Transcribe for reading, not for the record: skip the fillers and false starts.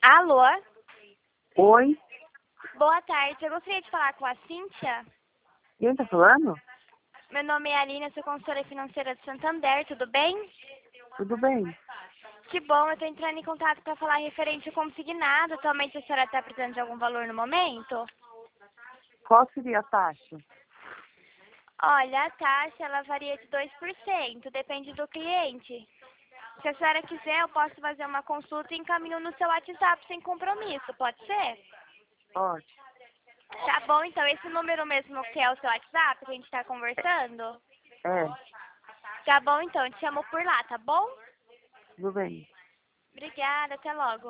Alô? Oi, Boa tarde. Eu gostaria de falar com a Cíntia. quem tá falando? Meu nome é Aline, eu sou consultora financeira de Santander, tudo bem? Tudo bem? Que bom, eu estou entrando em contato para falar referente ao consignado. Atualmente a senhora está precisando de algum valor no momento? Qual seria a taxa? Olha, a taxa ela varia de 2%, depende do cliente. Se a senhora quiser, eu posso fazer uma consulta e encaminho no seu WhatsApp sem compromisso, pode ser? Pode. Tá bom, então esse número mesmo que é o seu WhatsApp que a gente está conversando? É, Tá bom, então, eu te chamo por lá, tá bom? tudo bem. Obrigada, até logo.